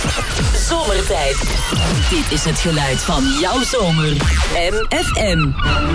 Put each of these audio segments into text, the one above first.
Zomertijd. Dit is het geluid van jouw zomer. MFM.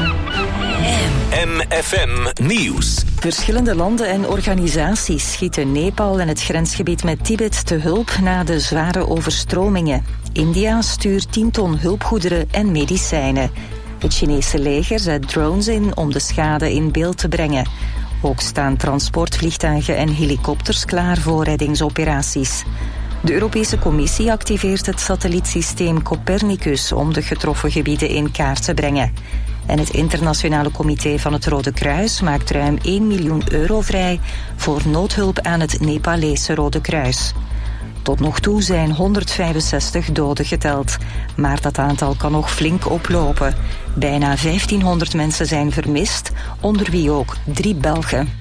MFM Nieuws. Verschillende landen en organisaties schieten Nepal en het grensgebied met Tibet te hulp na de zware overstromingen. India stuurt 10 ton hulpgoederen en medicijnen. Het Chinese leger zet drones in om de schade in beeld te brengen. Ook staan transportvliegtuigen en helikopters klaar voor reddingsoperaties. De Europese Commissie activeert het satellietsysteem Copernicus om de getroffen gebieden in kaart te brengen. En het Internationale Comité van het Rode Kruis maakt ruim 1 miljoen euro vrij voor noodhulp aan het Nepalese Rode Kruis. Tot nog toe zijn 165 doden geteld, maar dat aantal kan nog flink oplopen. Bijna 1500 mensen zijn vermist, onder wie ook 3 Belgen.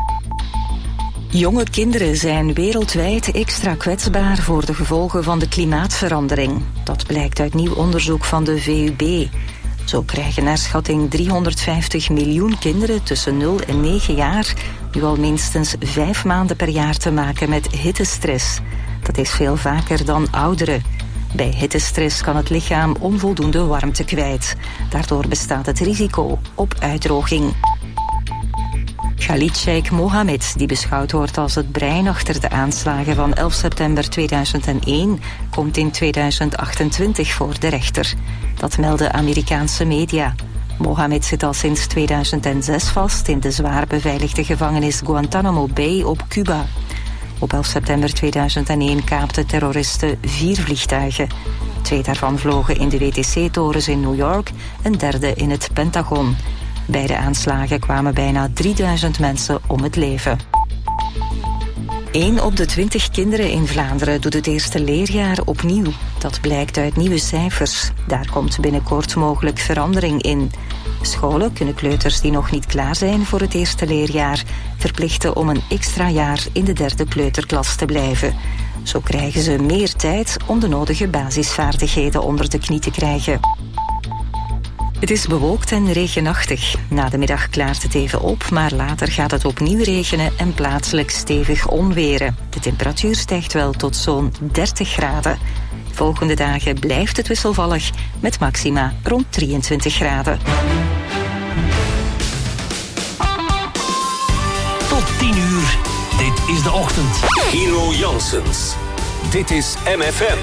Jonge kinderen zijn wereldwijd extra kwetsbaar voor de gevolgen van de klimaatverandering. Dat blijkt uit nieuw onderzoek van de VUB. Zo krijgen naar schatting 350 miljoen kinderen tussen 0 en 9 jaar nu al minstens 5 maanden per jaar te maken met hittestress. Dat is veel vaker dan ouderen. Bij hittestress kan het lichaam onvoldoende warmte kwijt. Daardoor bestaat het risico op uitdroging. Khalid Sheikh Mohammed, die beschouwd wordt als het brein achter de aanslagen van 11 september 2001, komt in 2028 voor de rechter. Dat melden Amerikaanse media. Mohammed zit al sinds 2006 vast in de zwaar beveiligde gevangenis Guantanamo Bay op Cuba. Op 11 september 2001 kaapten terroristen 4 vliegtuigen. 2 daarvan vlogen in de WTC-torens in New York, een derde in het Pentagon. Bij de aanslagen kwamen bijna 3000 mensen om het leven. 1 op de 20 kinderen in Vlaanderen doet het eerste leerjaar opnieuw. Dat blijkt uit nieuwe cijfers. Daar komt binnenkort mogelijk verandering in. Scholen kunnen kleuters die nog niet klaar zijn voor het eerste leerjaar verplichten om een extra jaar in de 3e kleuterklas te blijven. Zo krijgen ze meer tijd om de nodige basisvaardigheden onder de knie te krijgen. Het is bewolkt en regenachtig. Na de middag klaart het even op, maar later gaat het opnieuw regenen en plaatselijk stevig onweren. De temperatuur stijgt wel tot zo'n 30 graden. De volgende dagen blijft het wisselvallig, met maxima rond 23 graden. Tot 10 uur. Dit is de ochtend. Hero Janssens. Dit is MFM.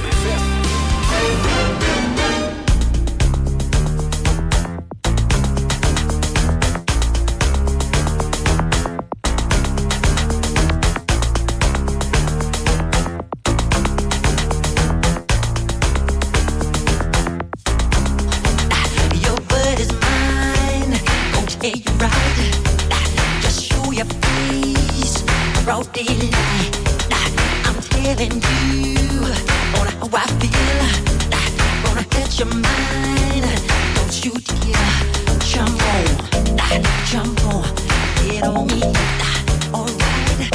I'm telling you on how I feel. Gonna catch your mind. Don't you dare jump on, get on me. Alright.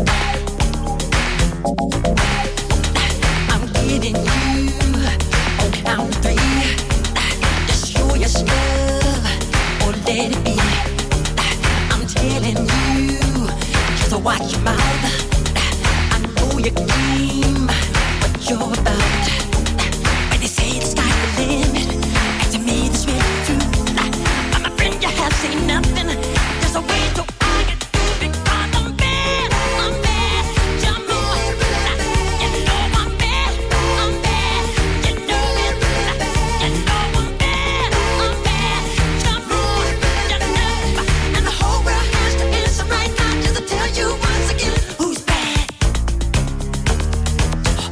I'm getting you on count 3. Just show your stuff or let it be. I'm telling you. So watch your mouth. I know your game, what you're about. When they say the sky's the limit, and to me this really true. I'm a friend, you have seen nothing. There's a way to I get through because I'm bad. Jump on. You know I'm bad. You know it. You know I'm bad. Jump on. You know. And the whole world has to answer right now just to tell you once again who's bad.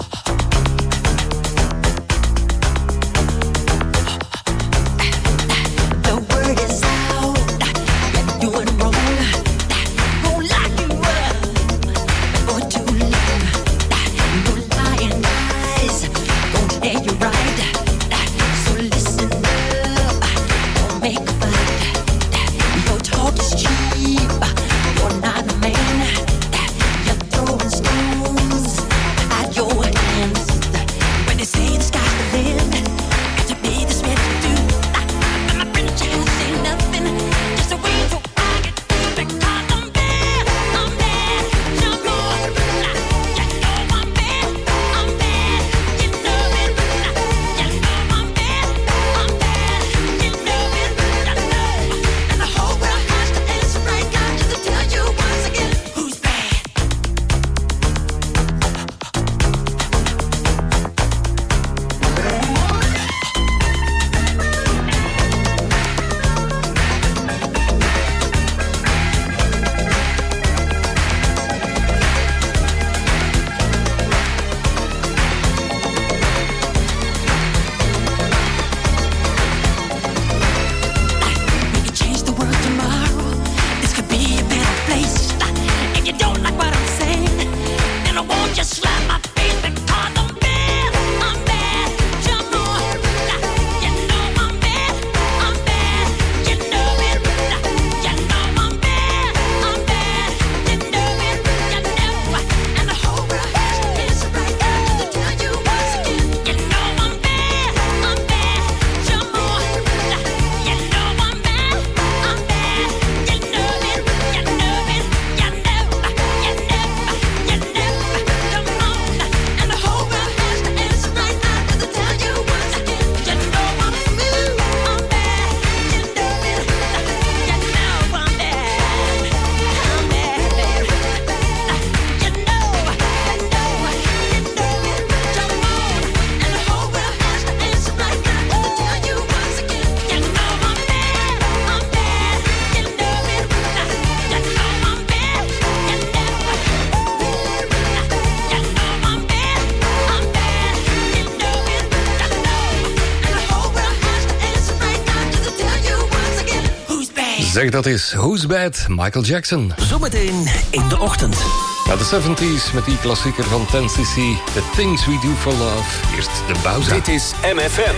Zeg, dat is Who's Bad, Michael Jackson. Zometeen in de ochtend. Na de 70s met die klassieker van 10cc, The Things We Do For Love. Eerst de Bowser. Dit is MFM.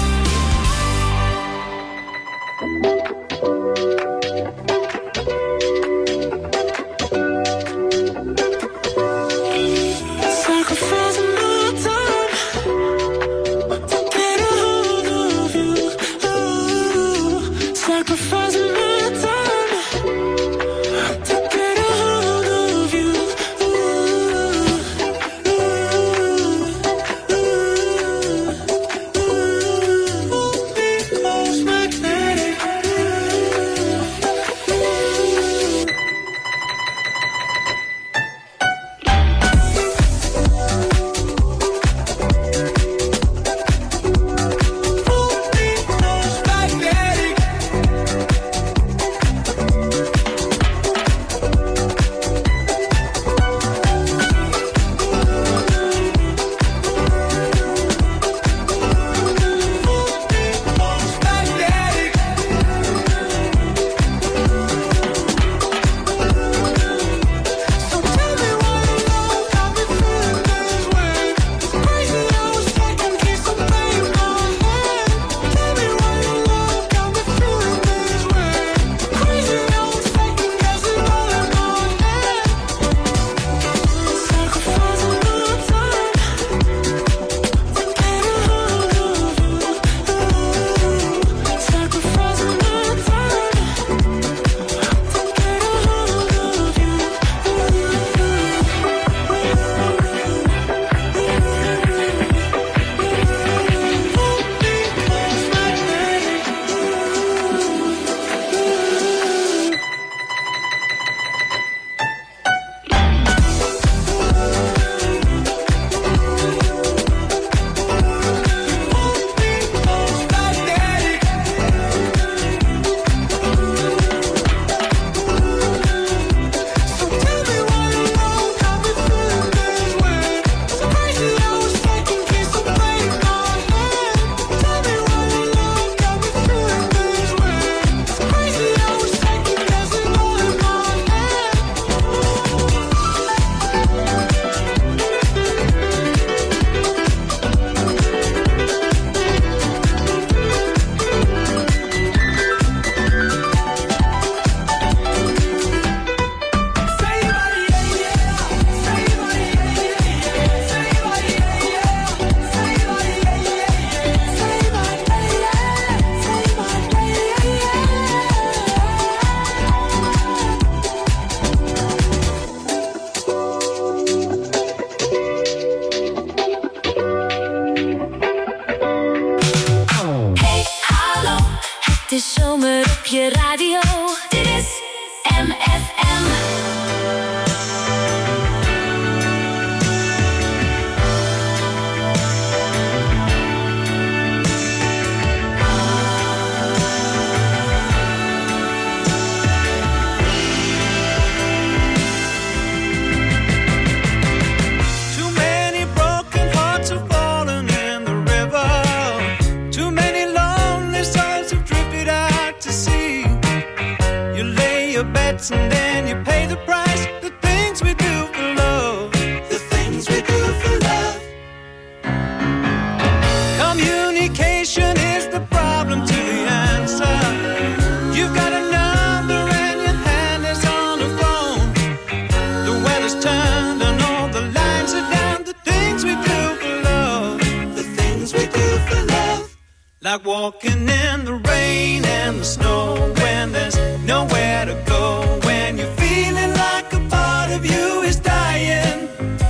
Like walking in the rain and the snow when there's nowhere to go. When you're feeling like a part of you is dying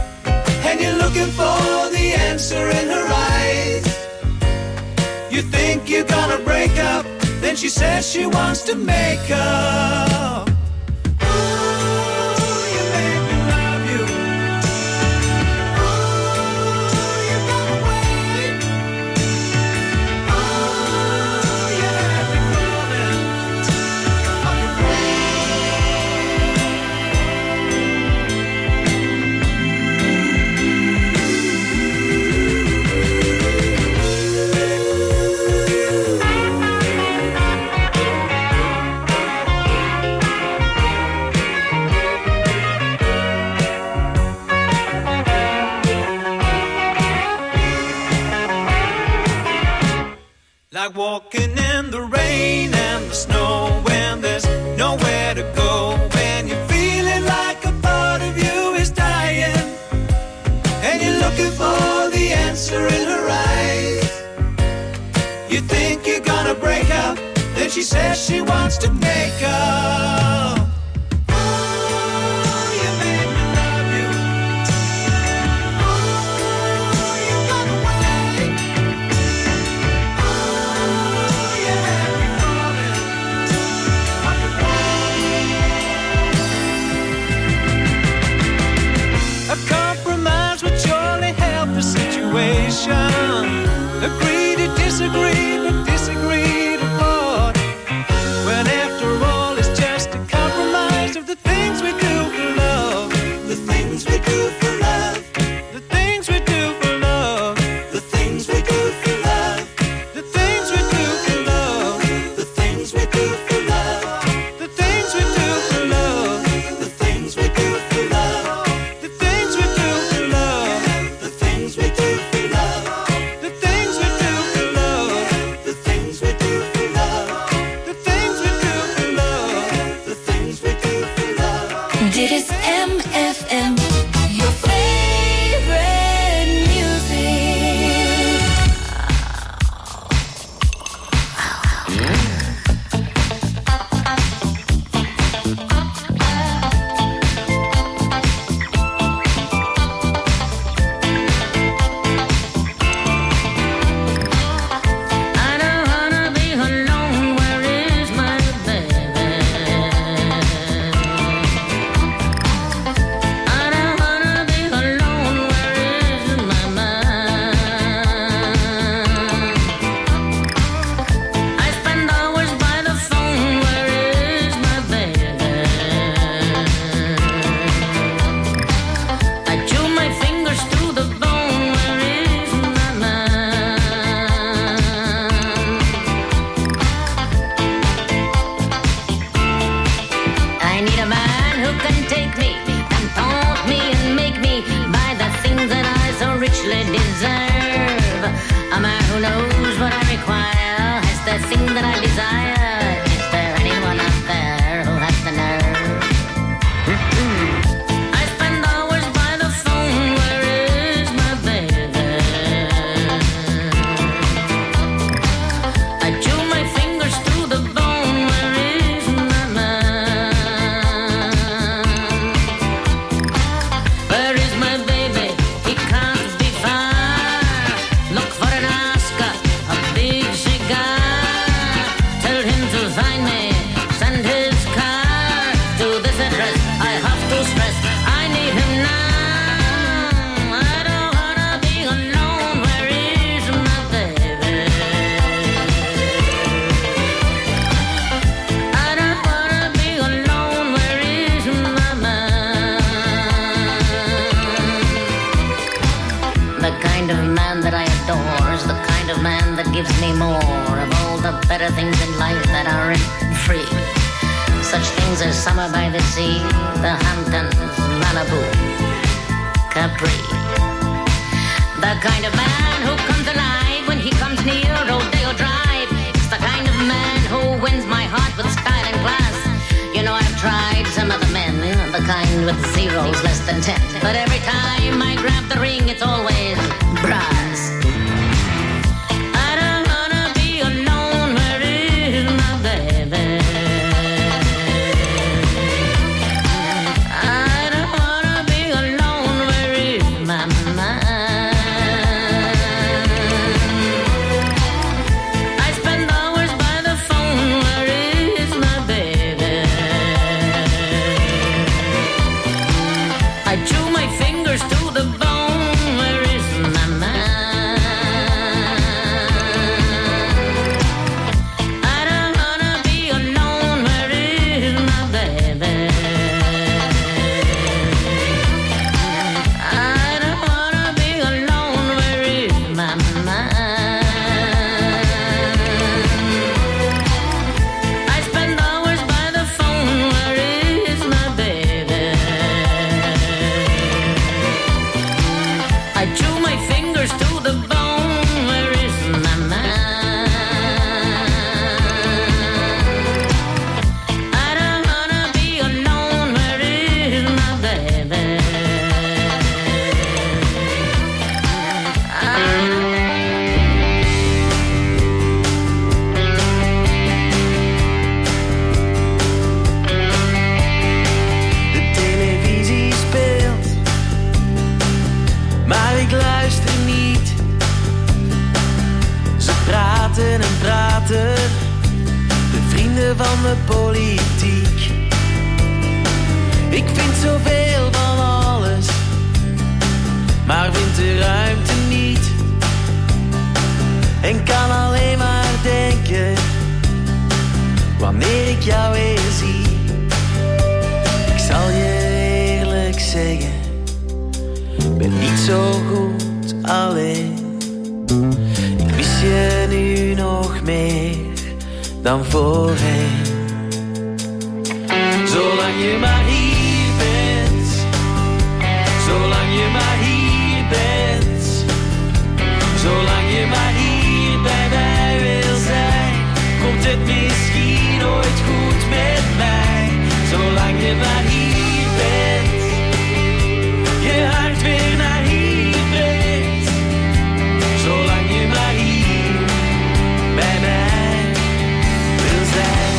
and you're looking for the answer in her eyes. You think you're gonna break up, then she says she wants to make up. Like walking in the rain and the snow when there's nowhere to go. When you're feeling like a part of you is dying, and you're looking for the answer in her eyes. You think you're gonna break up, then she says she wants to make up. Agree to disagree, but disagree to part. When after all it's just a compromise of the things we do for love. The things we do for love. The things we do for love. The things we do for love. The things we do for love. The things we do for love. The things we do for love. The things we do for love. The things we do for love. The things we do for love. Dit is MFM, your favorite music. I don't wanna be alone, where is my baby? Deserve a man who knows what I require, has the thing that I desire. Is there anyone out there who has the nerve? I spend hours by the phone, where is my baby? I chew my fingers through the bone, where is my man? Where is my baby? He can't be far. Look for an Oscar, a big cigar. Tell him to find me, send his car to this address. I have to stress, I need him now. I don't wanna be alone, where is my baby? I don't wanna be alone, where is my man? The kind of man that I adore is the kind of man that gives me more of all the better things in life that aren't free. Such things as summer by the sea, the Hamptons, Malibu, Capri. The kind of man who comes alive when he comes near Rodeo Drive. It's the kind of man who wins my heart with style and class. You know, I've tried some other men, the kind with zeros less than 10. But every time I grab the ring, it's always brass. I don't wanna be alone, where is my baby? I don't wanna be alone, where is my man? I spend hours by the phone, where is my baby? I chew my fingers to the bone, where is my man? I don't wanna be alone, where is my baby? I don't wanna be alone, where is my man? I spend hours by the phone, where is my baby? praten en praten, de vrienden van de politiek. Ik vind zoveel van alles, maar vind de ruimte niet. En kan alleen maar denken, wanneer ik jou weer zie. Ik zal je eerlijk zeggen, ben niet zo goed alleen. Ik mis je nu nog meer dan voorheen. Zolang je maar hier bent, zolang je maar hier bent, zolang je maar hier bij mij wil zijn, komt het misschien ooit goed met mij. Zolang je maar hier bent, je hart weer naar hier brengt, zolang je maar hier bij mij wil zijn.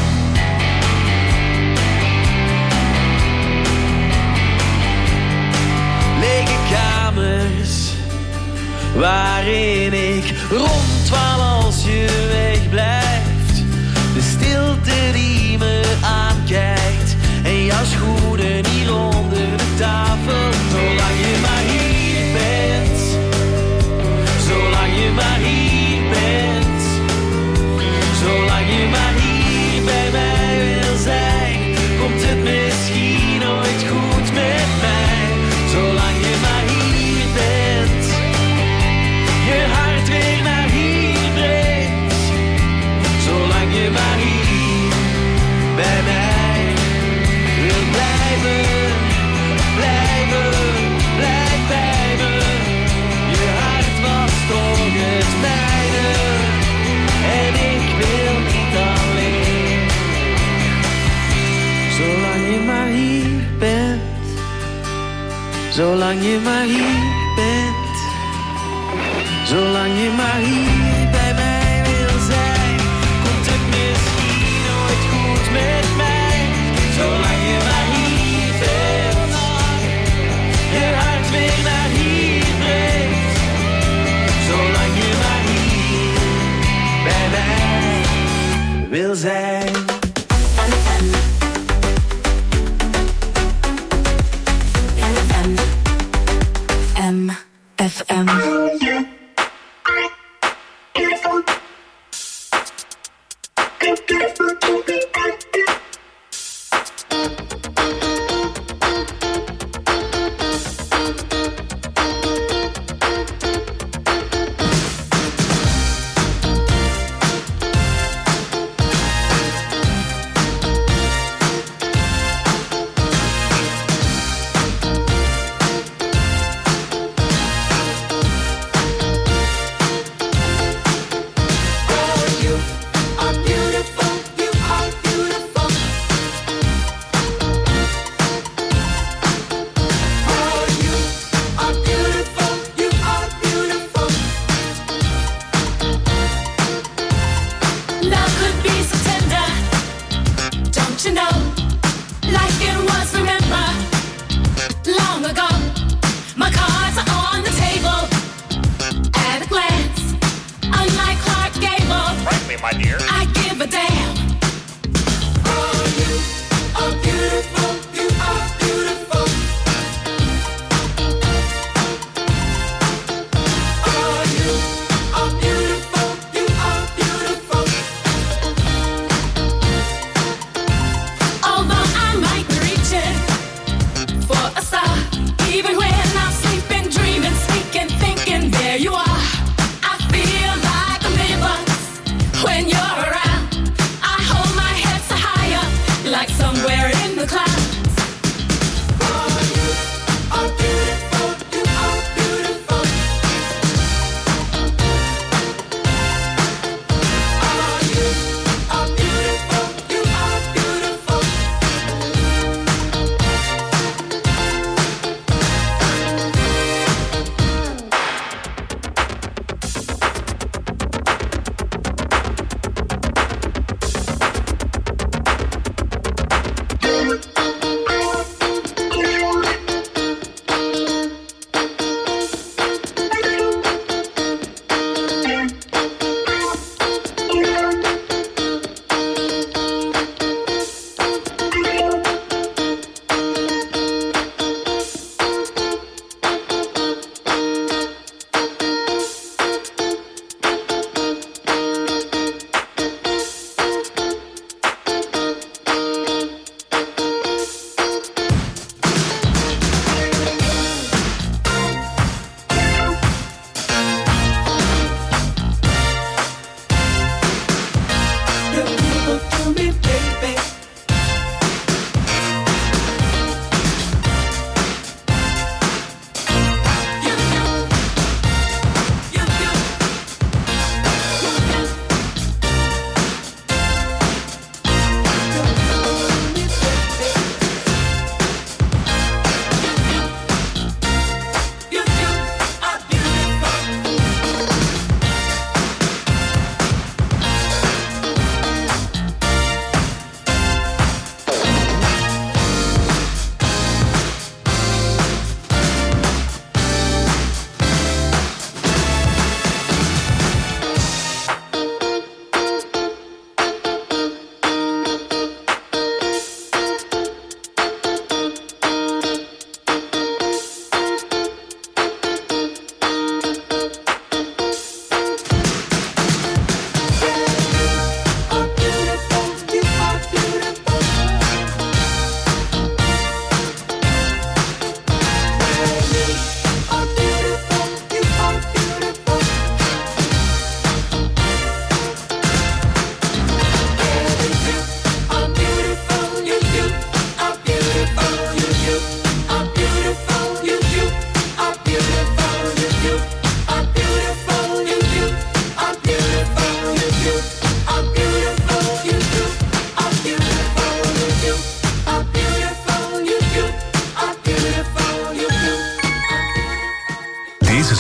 Lege kamers waarin ik rondwaal als je wegblijft, de stilte die me aankijkt en jouw schoenen hier onder de tafel. Zolang je maar hier bent, zolang je maar hier bent, zolang je maar hier bij mij wil zijn, komt het misschien ooit goed met mij. Zolang je maar hier bent, je hart weer naar hier brengt, zolang je maar hier bij mij wil blijven, blijven, blijf bij me. Je hart was toch het mijne en ik wil niet alleen. Zolang je maar hier bent, zolang je maar hier bent, zolang je maar hier bij mij wil zijn, komt het misschien ooit goed met mij. Zolang je maar hier bent, je hart weer naar hier brengt, zolang je maar hier bij mij wil zijn. FM. When you're around,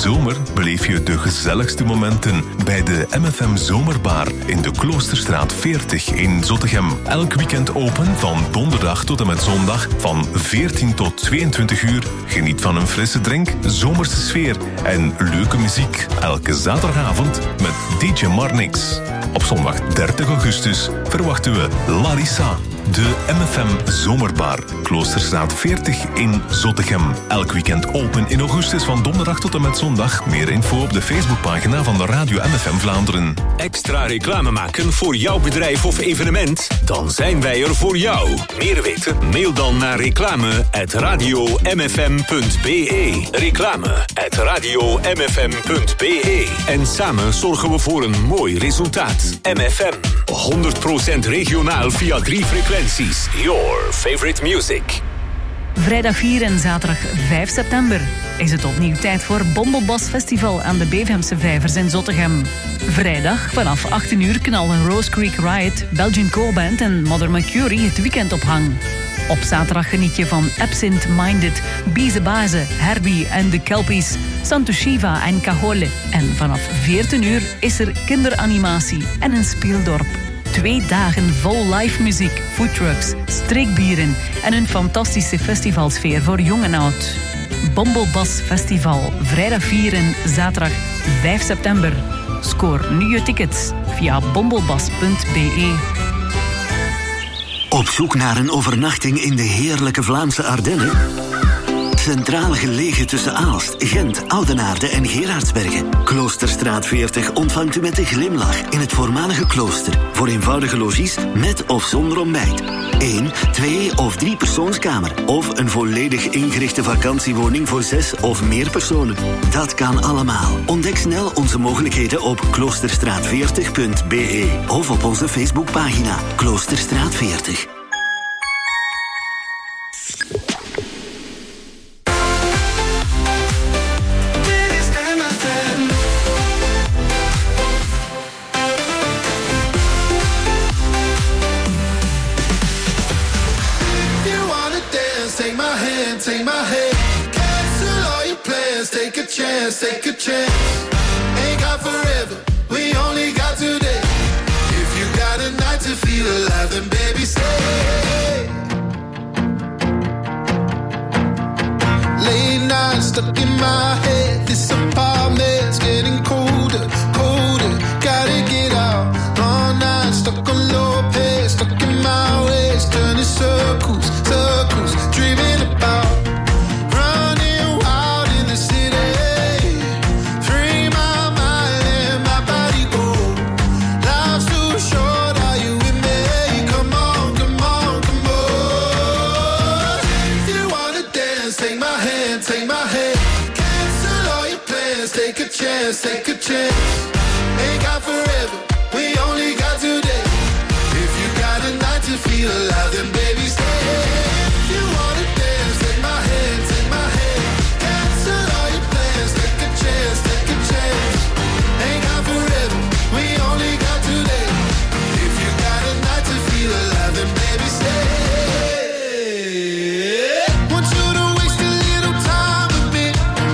zomer beleef je de gezelligste momenten bij de MFM Zomerbar in de Kloosterstraat 40 in Zottegem. Elk weekend open van donderdag tot en met zondag van 14 tot 22 uur. Geniet van een frisse drink, zomerse sfeer en leuke muziek. Elke zaterdagavond met DJ Marnix. Op zondag 30 augustus verwachten we Larissa. De MFM Zomerbar, Kloosterstraat 40 in Zottegem. Elk weekend open in augustus van donderdag tot en met zondag. Meer info op de Facebookpagina van de Radio MFM Vlaanderen. Extra reclame maken voor jouw bedrijf of evenement? Dan zijn wij er voor jou. Meer weten? Mail dan naar reclame@radiomfm.be. Reclame@radiomfm.be. En samen zorgen we voor een mooi resultaat. MFM, 100% regionaal via 3 frequenties. Your favorite music. Vrijdag 4 en zaterdag 5 september is het opnieuw tijd voor Bombelbas Festival aan de Bevemse Vijvers in Zottegem. Vrijdag vanaf 18 uur knallen Rose Creek Riot, Belgian Core-band en Mother Mercury het weekend op hang. Op zaterdag geniet je van Absent Minded, Bize Baze, Herbie en de Kelpies, Santo Shiva en Cajole. En vanaf 14 uur is er kinderanimatie en een speeldorp. 2 dagen vol live muziek, foodtrucks, streekbieren en een fantastische festivalsfeer voor jong en oud. Bombelbas Festival, vrijdag 4 en zaterdag 5 september. Scoor nu je tickets via bombelbas.be. Op zoek naar een overnachting in de heerlijke Vlaamse Ardennen? Centraal gelegen tussen Aalst, Gent, Oudenaarde en Gerardsbergen. Kloosterstraat 40 ontvangt u met een glimlach in het voormalige klooster. Voor eenvoudige logies met of zonder ontbijt. 1, 2 of 3 persoonskamer. Of een volledig ingerichte vakantiewoning voor 6 of meer personen. Dat kan allemaal. Ontdek snel onze mogelijkheden op kloosterstraat40.be of op onze Facebookpagina Kloosterstraat 40. Take a chance, ain't got forever, we only got today. If you got a night to feel alive, then baby stay. Late night stuck in my head, this apartment's getting colder, colder. Gotta get out, long night stuck on low pace, stuck in my ways, turning circles, circles, dreaming about. Take a chance, ain't got forever, we only got today. If you got a night to feel alive, then baby stay. If you wanna dance, take my hand, cancel all your plans. Take a chance, ain't got forever, we only got today. If you got a night to feel alive, then baby stay. Want you to waste a little time with me.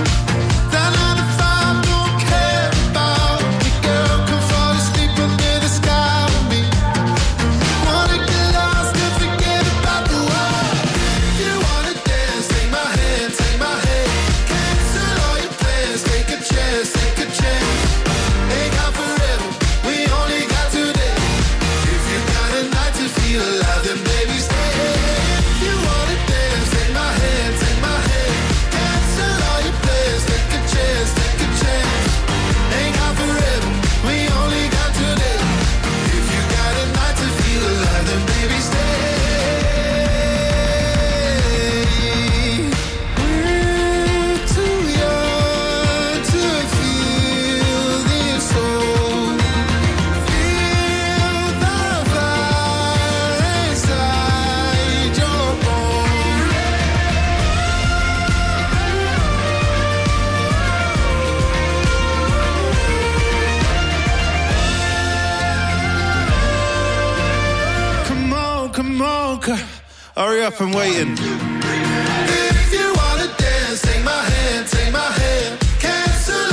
Hurry up, I'm waiting. If you wanna dance, take my hand, cancel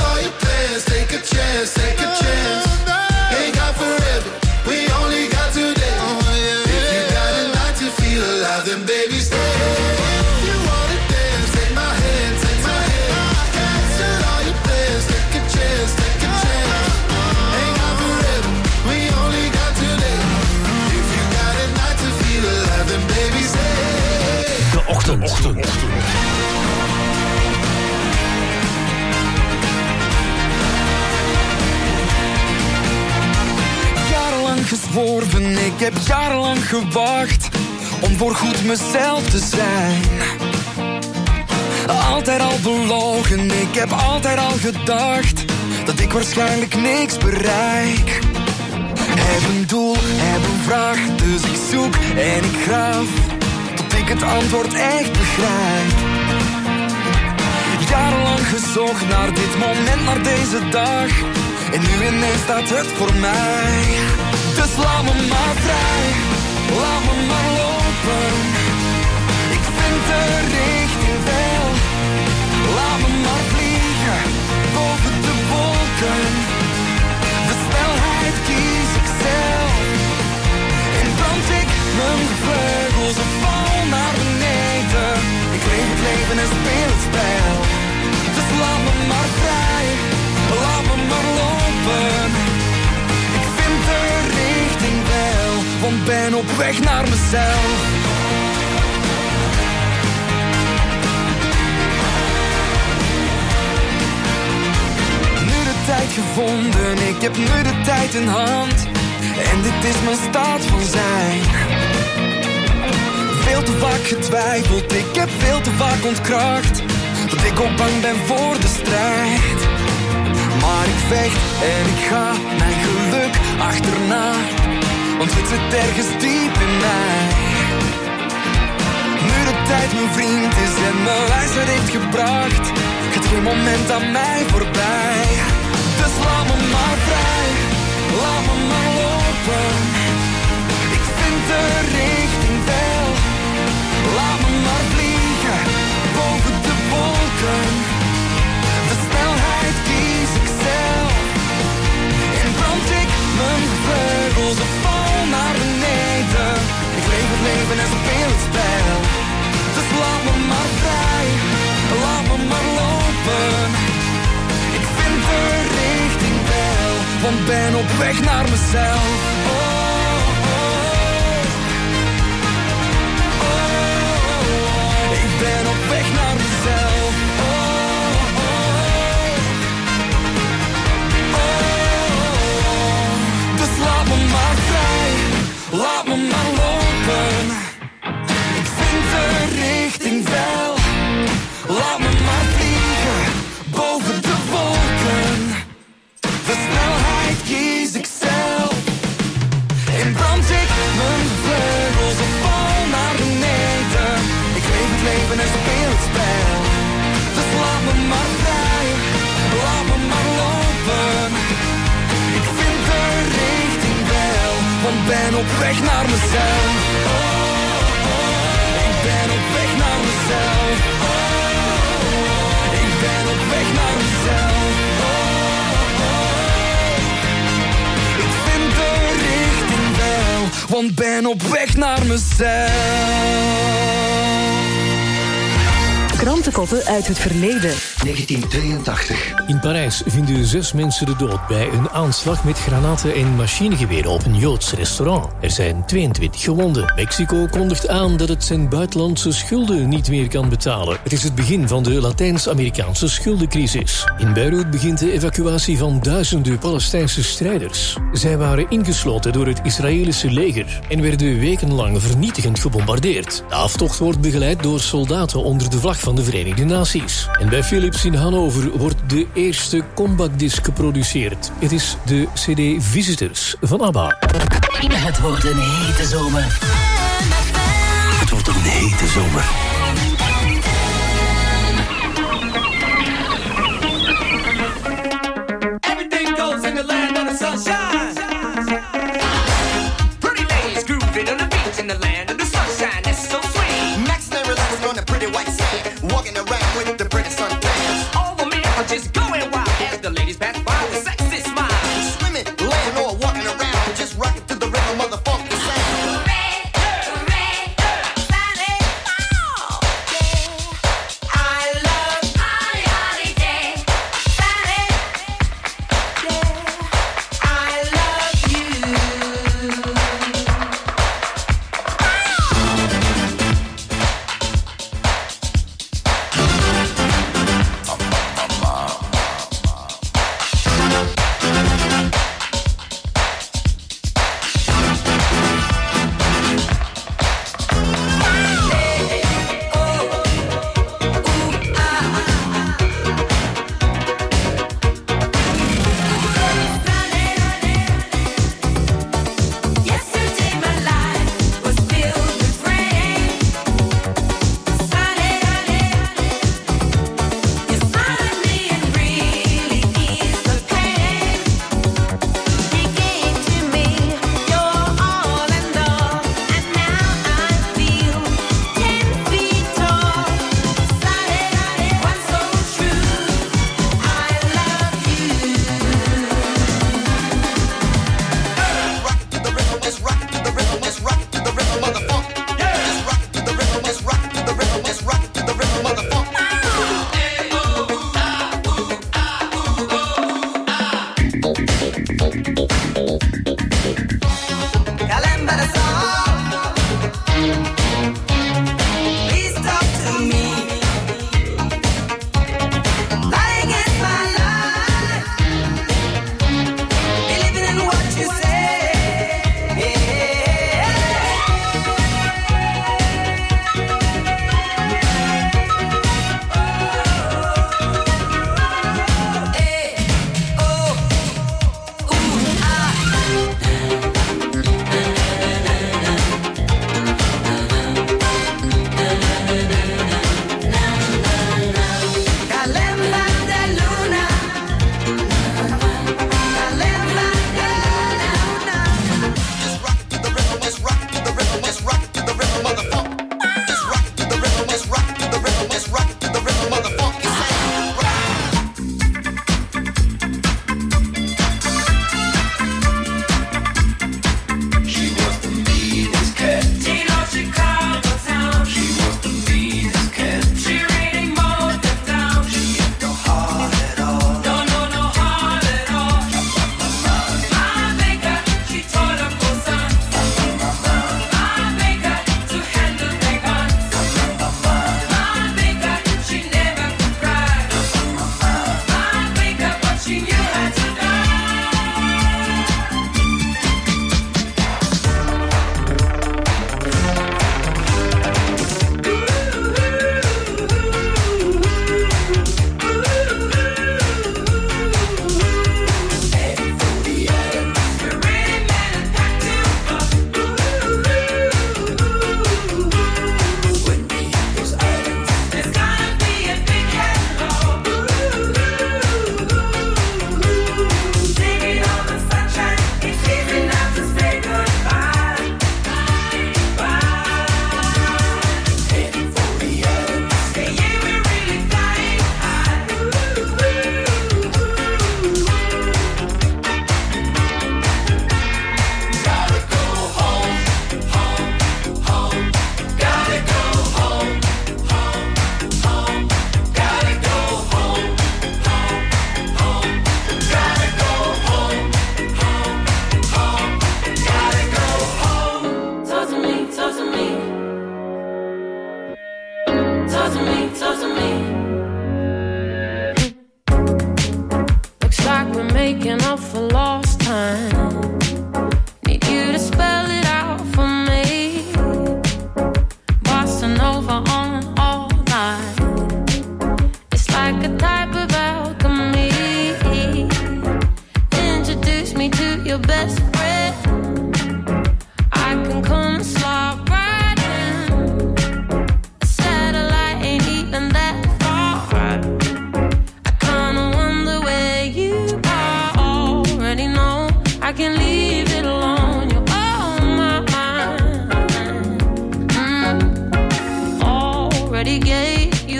Ochtend. Jarenlang gezworven, ik heb jarenlang gewacht om voorgoed mezelf te zijn. Altijd al belogen, ik heb altijd al gedacht dat ik waarschijnlijk niks bereik. Heb een doel, heb een vraag, dus ik zoek en ik graaf tot ik het antwoord echt begrijp. Jarenlang gezocht naar dit moment, naar deze dag, en nu ineens staat het voor mij. Dus laat me maar vrij, laat me maar lopen. Ik vind de richting wel. Laat me maar vliegen, boven de wolken. De snelheid kies ik zelf. En brand ik mijn vleugels en val naar beneden. Ik leef het leven en speel het spel. Dus laat me maar vrij, laat me maar lopen. Ik vind de richting wel, want ben op weg naar mezelf. Tijd gevonden, ik heb nu de tijd in hand. En dit is mijn staat van zijn. Veel te vaak getwijfeld, ik heb veel te vaak ontkracht dat ik ook bang ben voor de strijd. Maar ik vecht en ik ga mijn geluk achterna, want het zit ergens diep in mij. Nu de tijd mijn vriend is en me wijsheid heeft gebracht, gaat geen moment aan mij voorbij. Dus laat me maar vrij, laat me maar lopen. Ik vind de richting wel. Laat me maar vliegen, boven de wolken. De snelheid kies ik zelf. En brand ik mijn vleugels en val naar beneden. Ik leef het leven en speel het spel. Dus laat me maar vrij, laat me maar lopen. Ik vind de richting wel, want ben op weg naar mezelf. Oh, oh, oh, oh. Ik ben op weg naar mezelf. Oh, oh, oh. Dus laat me maar vrij, laat me maar lopen. Ik vind de richting wel, laat me maar vliegen, boven de wolken. De snelheid kies ik zelf. En brand ik mijn vleugels en val naar beneden. Ik leef het leven en speel het spel. Dus laat me maar vrij, laat me maar lopen. Ik vind de richting wel, want ben op weg naar mezelf. Oh, oh. Ik ben op weg naar mezelf. Oh, oh. Ik ben op weg naar mezelf. Want ben op weg naar mezelf. Krantenkoppen uit het verleden. 1982. In Parijs vinden 6 mensen de dood bij een aanslag met granaten en machinegeweren op een Joods restaurant. Er zijn 22 gewonden. Mexico kondigt aan dat het zijn buitenlandse schulden niet meer kan betalen. Het is het begin van de Latijns-Amerikaanse schuldencrisis. In Beirut begint de evacuatie van duizenden Palestijnse strijders. Zij waren ingesloten door het Israëlische leger en werden wekenlang vernietigend gebombardeerd. De aftocht wordt begeleid door soldaten onder de vlag van de Verenigde Naties. En bij Philips in Hannover wordt de eerste comebackdisc geproduceerd. Het is de CD Visitors van ABBA. Het wordt een hete zomer. Het wordt een hete zomer. Everything goes in the land of the sunshine. Pretty ladies grooving on the beach in the land of the sunshine. That's so sweet. Max never relaxed on the pretty white sand, walking around with the pretty sundance. All the men are just going wild as the ladies pass by with sexy smiles. Swimming, laying, or walking around, just rocking to the rhythm of the funky sound.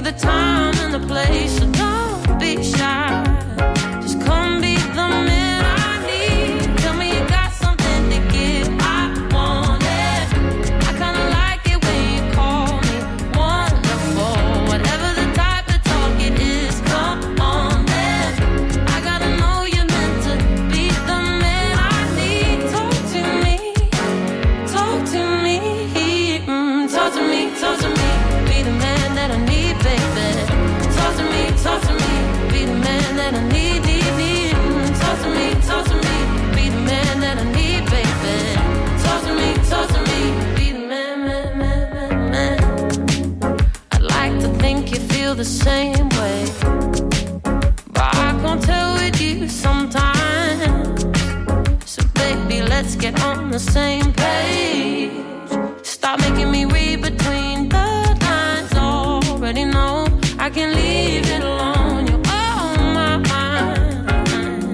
the time and the place, so don't be shy. Just come be the man I need. Tell me you got something to give, I want it. I kinda like it when you call me wonderful. Whatever the type of talk it is, come on then. I gotta know you're meant to be the man I need. Talk to me, talk to me, talk to me, talk to me. Be the man that I need, baby. Talk to me, be the man that I need, need. Talk to me, be the man that I need, baby. Talk to me, be the man. I'd like to think you feel the same way, but I can't tell with you sometimes. So baby, let's get on the same page. Stop making me read between the lines. Already know I can leave it alone. You're on my mind.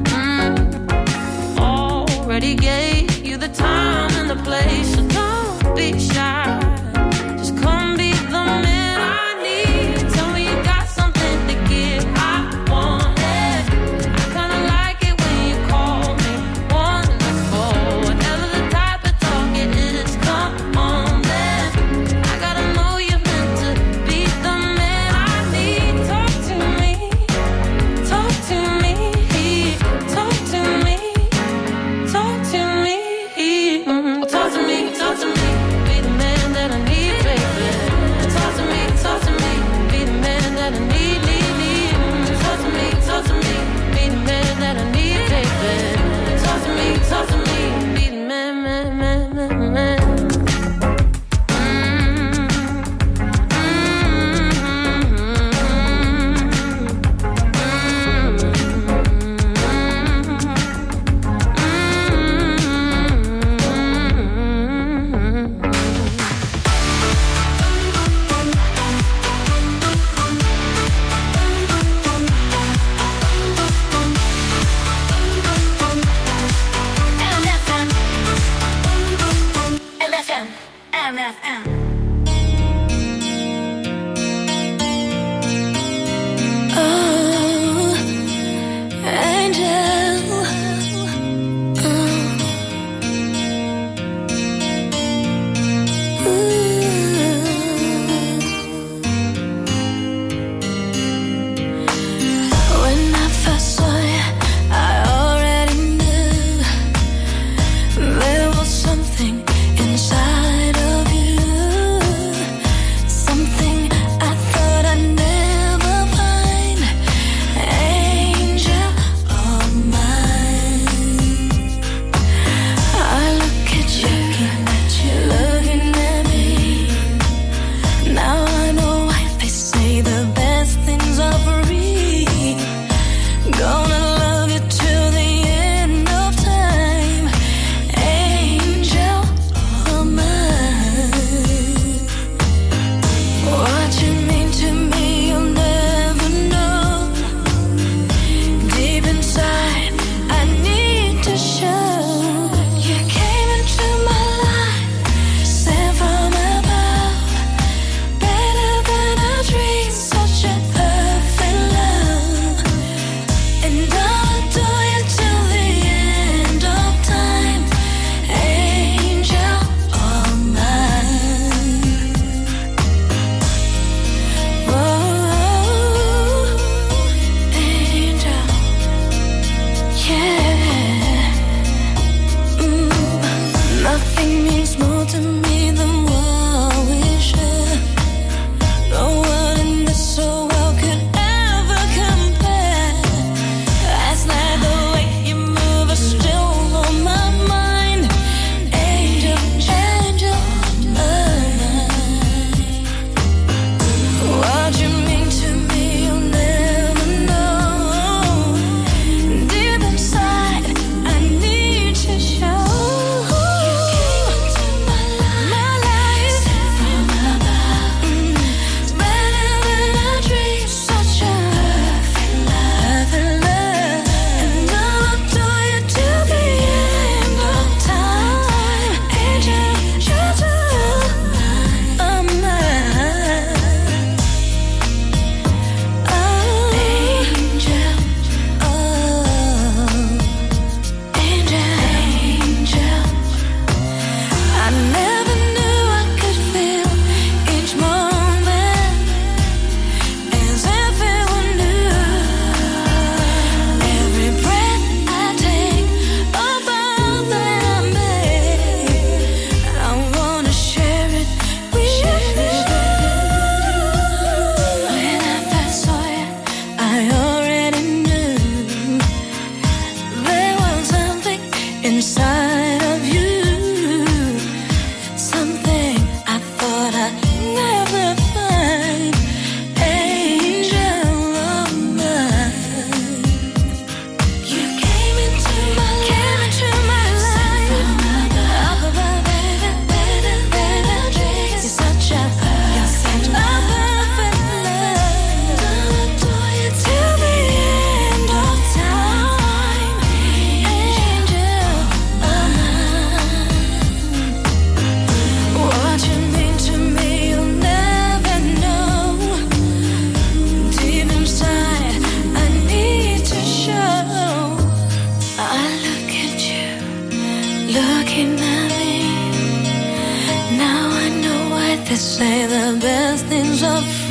Already gave you the time and the place, so don't be shy. Just come be the man I need. Tell me you got something to give, I want it. I kinda like it when you call me wonderful. Whatever the type of talk it is, come on then. I gotta know you're meant to be the man I need. Talk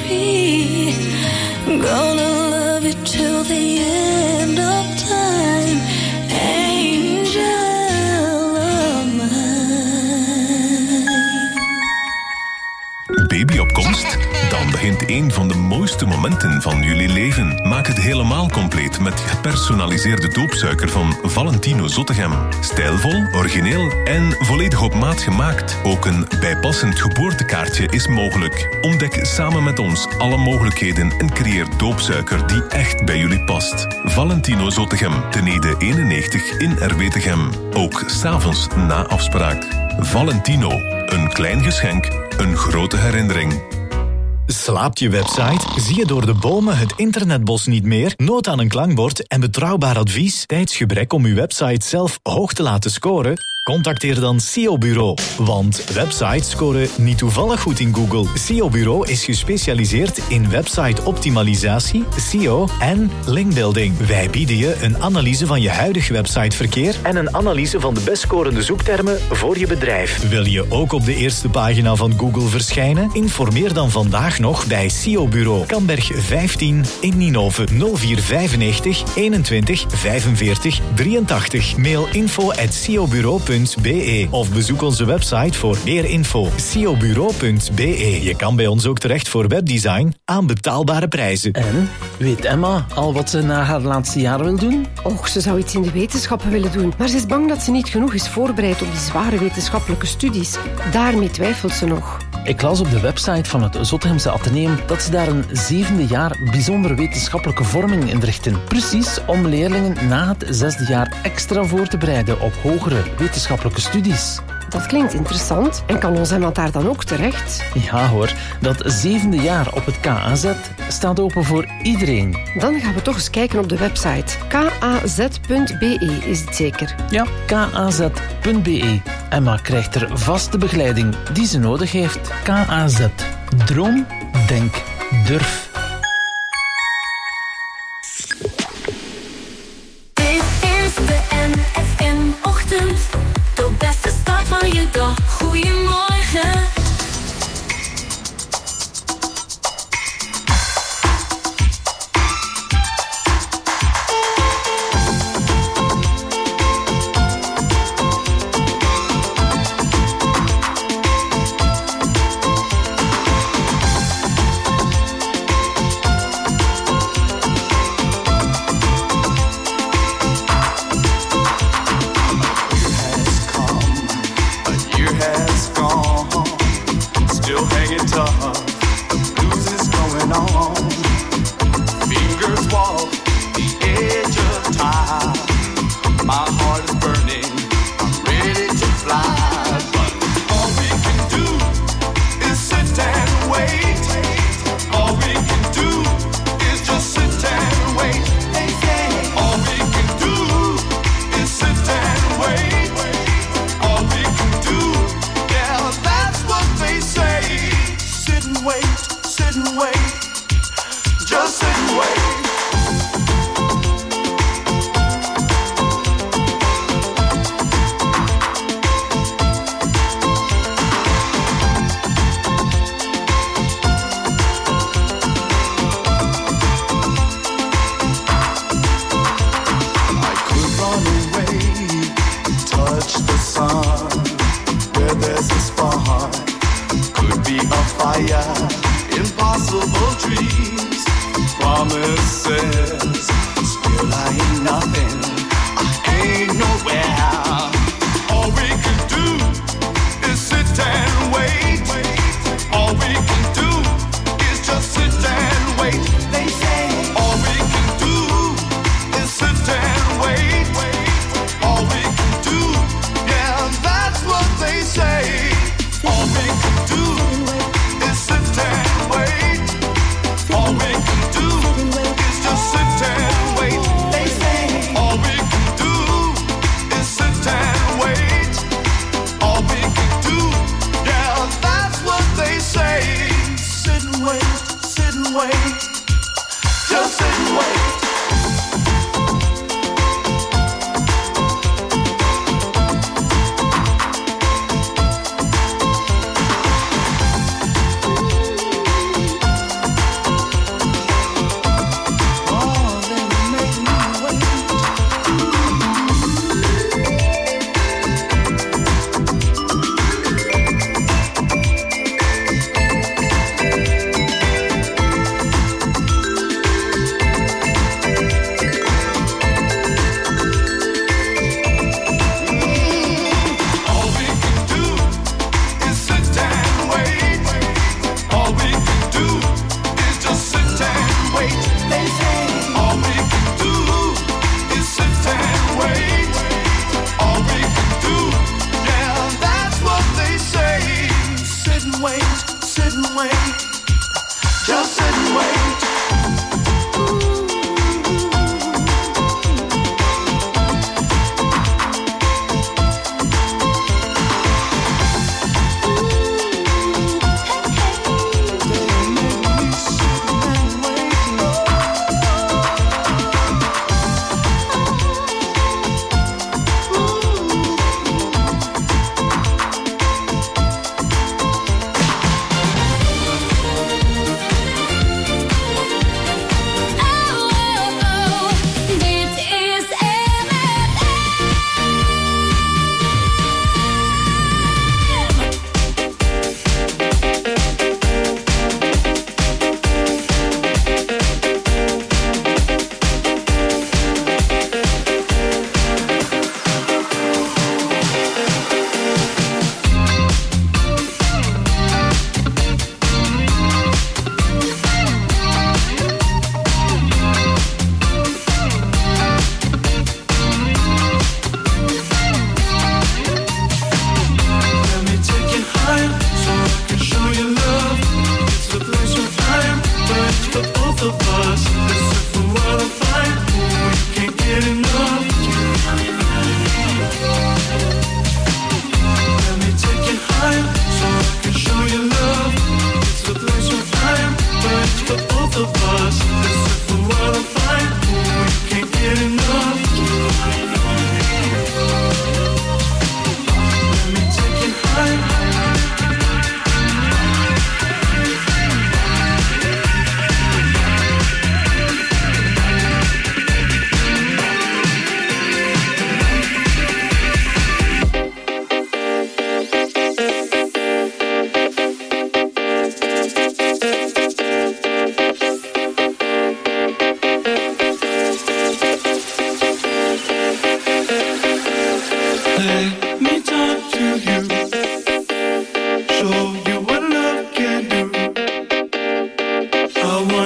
be. Gonna love you till the end of time. Angel of mine. Baby op komst? Dan begint een van de mooiste momenten van jullie leven. Maak het helemaal compleet met gepersonaliseerde doopsuiker van Valentino Zottegem. Stijlvol, origineel en volledig op maat gemaakt. Ook een bijpassend geboortekaartje is mogelijk. Ontdek samen met ons alle mogelijkheden en creëer doopsuiker die echt bij jullie past. Valentino Zottegem, Tenede 91 in Erwetegem. Ook 's avonds na afspraak. Valentino, een klein geschenk, een grote herinnering. Slaapt je website? Zie je door de bomen het internetbos niet meer? Nood aan een klankbord en betrouwbaar advies? Tijdsgebrek om uw website zelf hoog te laten scoren? Contacteer dan SEO Bureau. Want websites scoren niet toevallig goed in Google. SEO Bureau is gespecialiseerd in website-optimalisatie, SEO en linkbuilding. Wij bieden je een analyse van je huidige websiteverkeer en een analyse van de best scorende zoektermen voor je bedrijf. Wil je ook op de eerste pagina van Google verschijnen? Informeer dan vandaag nog bij SEO Bureau. Kamberg 15 in Ninove 0495 21 45 83. Mail info@seobureau.be of bezoek onze website voor meer info. seobureau.be. Je kan bij ons ook terecht voor webdesign aan betaalbare prijzen. En weet Emma al wat ze na haar laatste jaar wil doen? Och, ze zou iets in de wetenschappen willen doen, maar ze is bang dat ze niet genoeg is voorbereid op die zware wetenschappelijke studies. Daarmee twijfelt ze nog. Ik las op de website van het Zottegemse Atheneum dat ze daar een 7e jaar bijzondere wetenschappelijke vorming inrichten. Precies om leerlingen na het 6e jaar extra voor te bereiden op hogere wetenschappelijke studies. Dat klinkt interessant. En kan ons Emma daar dan ook terecht? Ja hoor, dat 7e jaar op het KAZ staat open voor iedereen. Dan gaan we toch eens kijken op de website. kaz.be is het zeker? Ja, kaz.be. Emma krijgt er vaste begeleiding die ze nodig heeft. KAZ. Droom, denk, durf. Dit is de NFM-ochtend. De beste start van je dag. Goedemorgen.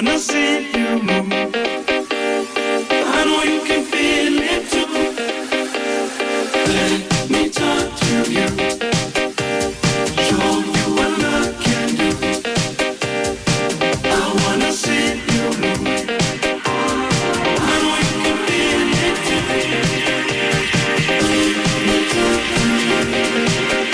wanna see you move. I know you can feel it too. Let me talk to you. Show you what love can do. I wanna see you move. I know you can feel it too. Let me talk to you.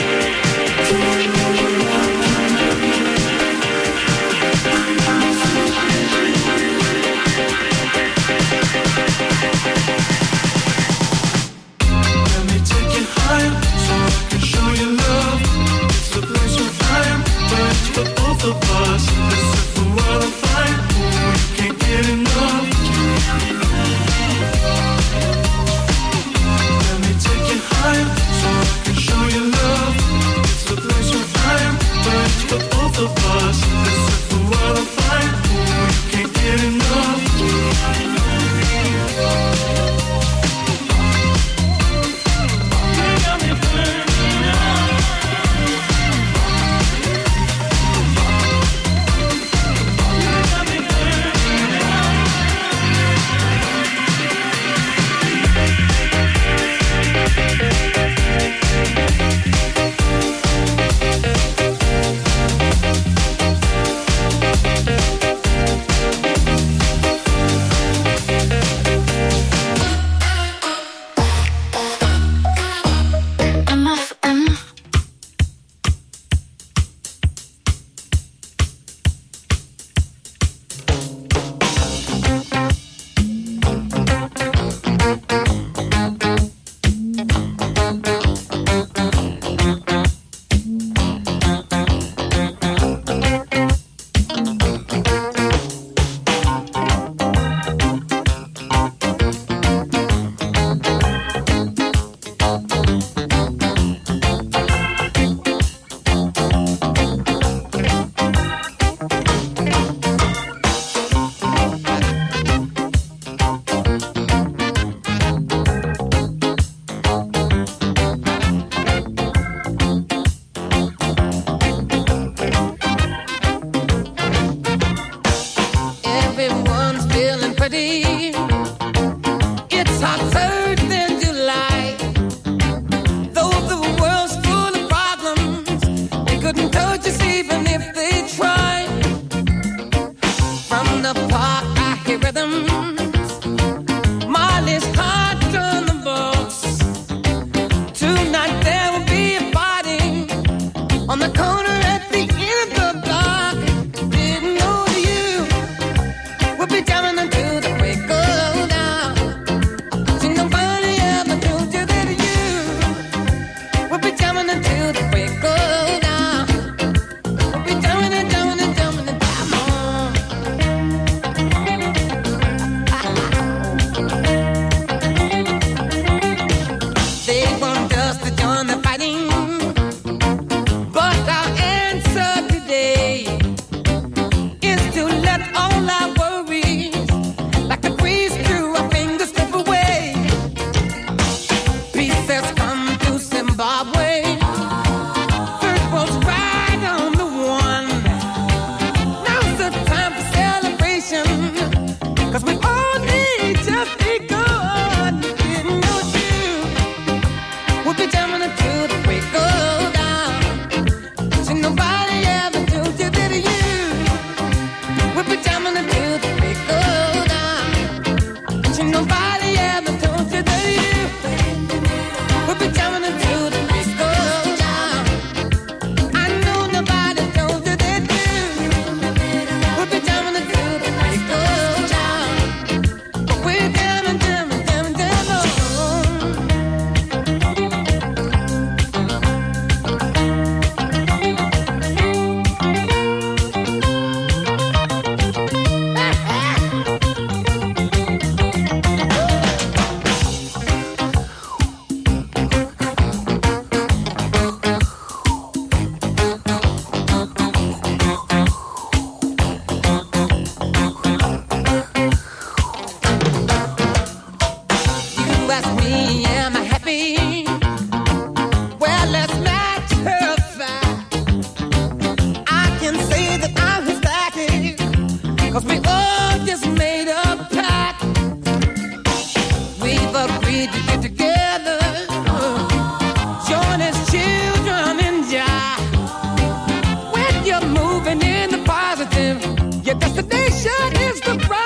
Let me take you higher, so I can show you love. It's a place where I am, but it's for both of us. Listen for what I find, oh, you can't get enough. Let me take you higher, so I can show you love. It's a place where I am, but it's for both of us. Listen for what I find, oh, you can't get enough. Everyone's feeling pretty. It's hotter than July. Though the world's full of problems, they couldn't touch us even if they tried. From the park, I hear rhythms. Molly's heart on the box. Tonight there will be a party on the corner at the end of the block. Didn't know you. We'll be jamming until the break of dawn. See, nobody ever told you that you. We'll be jamming until the break of dawn. We'll be jamming and jamming and jamming and jam on. 'cause we all just made a pact. We've agreed to get together, join as children in Jah. When you're moving in the positive, your destination is the right.